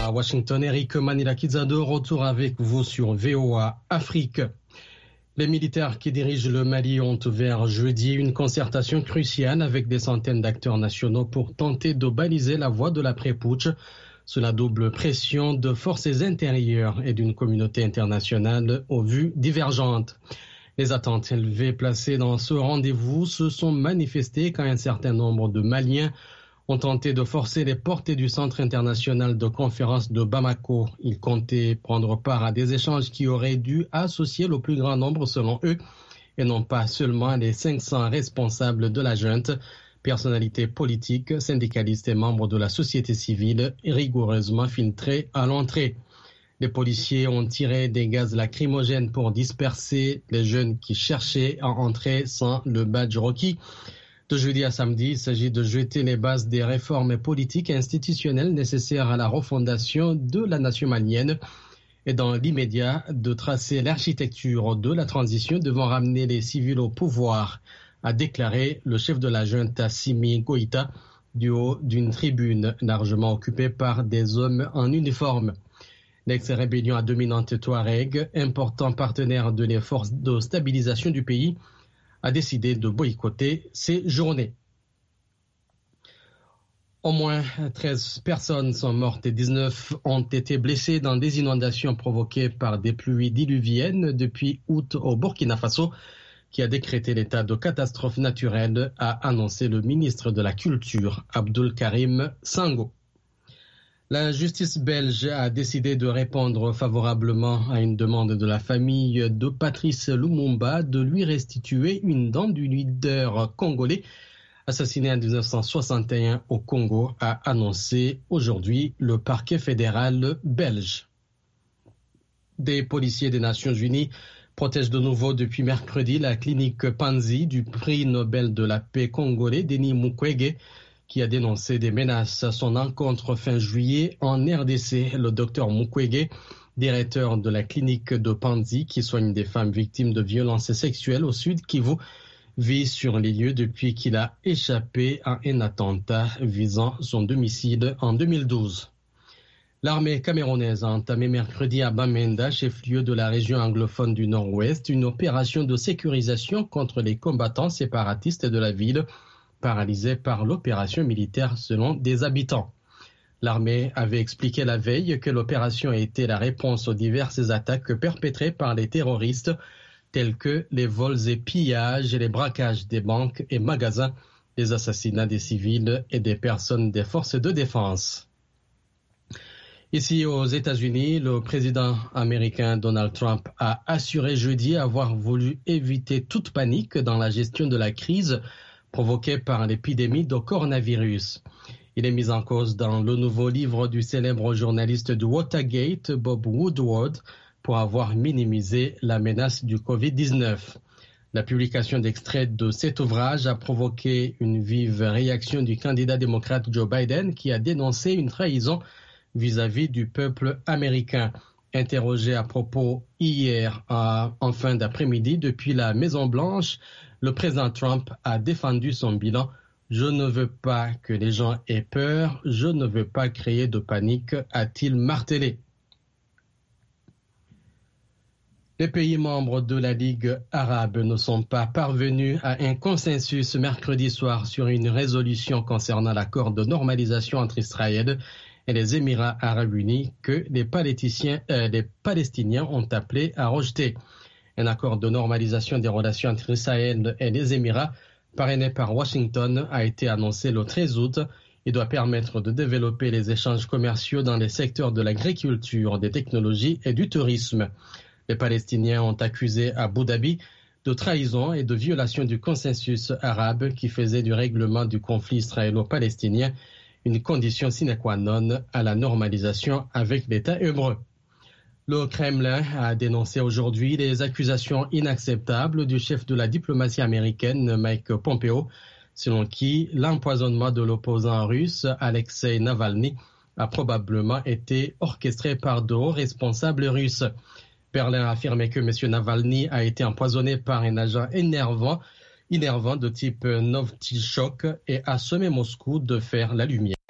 À Washington, Eric Manilakizado, retour avec vous sur VOA Afrique. Les militaires qui dirigent le Mali ont ouvert jeudi une concertation cruciale avec des centaines d'acteurs nationaux pour tenter de baliser la voie de l'après-putsch sous la double pression de forces intérieures et d'une communauté internationale aux vues divergentes. Les attentes élevées placées dans ce rendez-vous se sont manifestées quand un certain nombre de Maliens ont tenté de forcer les portes du Centre international de conférence de Bamako. Ils comptaient prendre part à des échanges qui auraient dû associer le plus grand nombre selon eux, et non pas seulement les 500 responsables de la junte, personnalités politiques, syndicalistes et membres de la société civile rigoureusement filtrés à l'entrée. Les policiers ont tiré des gaz lacrymogènes pour disperser les jeunes qui cherchaient à entrer sans le badge requis. De jeudi à samedi, il s'agit de jeter les bases des réformes politiques et institutionnelles nécessaires à la refondation de la nation malienne et dans l'immédiat de tracer l'architecture de la transition devant ramener les civils au pouvoir, a déclaré le chef de la junte Assimi Goïta du haut d'une tribune largement occupée par des hommes en uniforme. L'ex-rébellion à dominante Touareg, important partenaire de les forces de stabilisation du pays, a décidé de boycotter ces journées. Au moins 13 personnes sont mortes et 19 ont été blessées dans des inondations provoquées par des pluies diluviennes depuis août au Burkina Faso, qui a décrété l'état de catastrophe naturelle, a annoncé le ministre de la Culture, Abdul Karim Sango. La justice belge a décidé de répondre favorablement à une demande de la famille de Patrice Lumumba de lui restituer une dent du leader congolais assassiné en 1961 au Congo, a annoncé aujourd'hui le parquet fédéral belge. Des policiers des Nations Unies protègent de nouveau depuis mercredi la clinique Panzi du prix Nobel de la paix congolais Denis Mukwege, qui a dénoncé des menaces à son encontre fin juillet en RDC. Le docteur Mukwege, directeur de la clinique de Panzi qui soigne des femmes victimes de violences sexuelles au Sud Kivu, vit sur les lieux depuis qu'il a échappé à un attentat visant son domicile en 2012. L'armée camerounaise a entamé mercredi à Bamenda, chef-lieu de la région anglophone du Nord-Ouest, une opération de sécurisation contre les combattants séparatistes de la ville, paralysée par l'opération militaire selon des habitants. L'armée avait expliqué la veille que l'opération a été la réponse aux diverses attaques perpétrées par les terroristes, tels que les vols et pillages et les braquages des banques et magasins, les assassinats des civils et des personnes des forces de défense. Ici aux États-Unis, le président américain Donald Trump a assuré jeudi avoir voulu éviter toute panique dans la gestion de la crise provoquée par l'épidémie de coronavirus. Il est mis en cause dans le nouveau livre du célèbre journaliste du Watergate, Bob Woodward, pour avoir minimisé la menace du Covid-19. La publication d'extraits de cet ouvrage a provoqué une vive réaction du candidat démocrate Joe Biden, qui a dénoncé une trahison vis-à-vis du peuple américain. Interrogé à propos hier en fin d'après-midi depuis la Maison-Blanche, le président Trump a défendu son bilan. Je ne veux pas que les gens aient peur, je ne veux pas créer de panique, a-t-il martelé. Les pays membres de la Ligue arabe ne sont pas parvenus à un consensus mercredi soir sur une résolution concernant l'accord de normalisation entre Israël et les Émirats arabes unis que les Palestiniens ont appelé à rejeter. Un accord de normalisation des relations entre Israël et les Émirats, parrainé par Washington, a été annoncé le 13 août et doit permettre de développer les échanges commerciaux dans les secteurs de l'agriculture, des technologies et du tourisme. Les Palestiniens ont accusé Abu Dhabi de trahison et de violation du consensus arabe qui faisait du règlement du conflit israélo-palestinien une condition sine qua non à la normalisation avec l'État hébreu. Le Kremlin a dénoncé aujourd'hui les accusations inacceptables du chef de la diplomatie américaine, Mike Pompeo, selon qui l'empoisonnement de l'opposant russe Alexei Navalny a probablement été orchestré par de hauts responsables russes. Berlin a affirmé que M. Navalny a été empoisonné par un agent énervant de type Novichok et a sommé Moscou de faire la lumière.